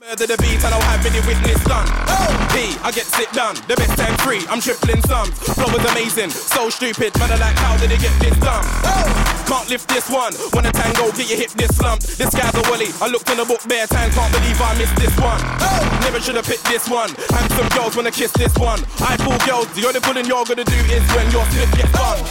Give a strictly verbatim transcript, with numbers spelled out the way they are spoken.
Murder the beat and I'll have any witness done. Oh. P, I get it done. The best time free, I'm tripling sums. Flow is amazing, so stupid. Man, I like how did they get this done? Oh. Can't lift this one. When a tango, get your hip this slump. This guy's a wally. I looked in the book bare time, can't believe I missed this one. Oh. Never should have picked this one. Handsome girls wanna kiss this one. I pull girls, the only pulling you're gonna do is when your slip gets done.